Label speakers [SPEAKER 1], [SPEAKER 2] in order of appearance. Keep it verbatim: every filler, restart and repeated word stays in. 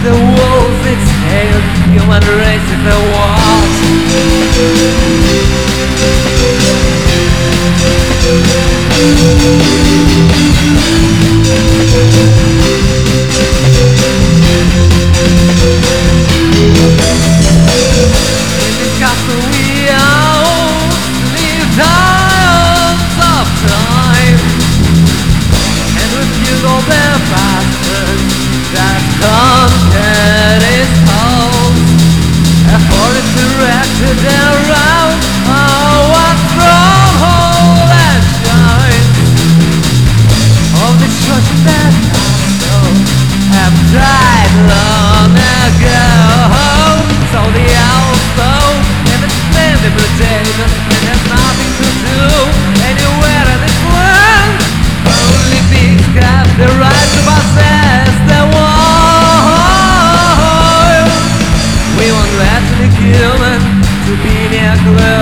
[SPEAKER 1] the wolf its tail, human race is the watch. In this castle we are live times of time, and refuse all the bastards that conquered his house. A forest erected around our stronghold and shines. All the children that castle have died long ago. So the owls though never spend the potato, and there's nothing to do anywhere in this world. Only pigs have the right to possess the world. We want naturally human to be near close.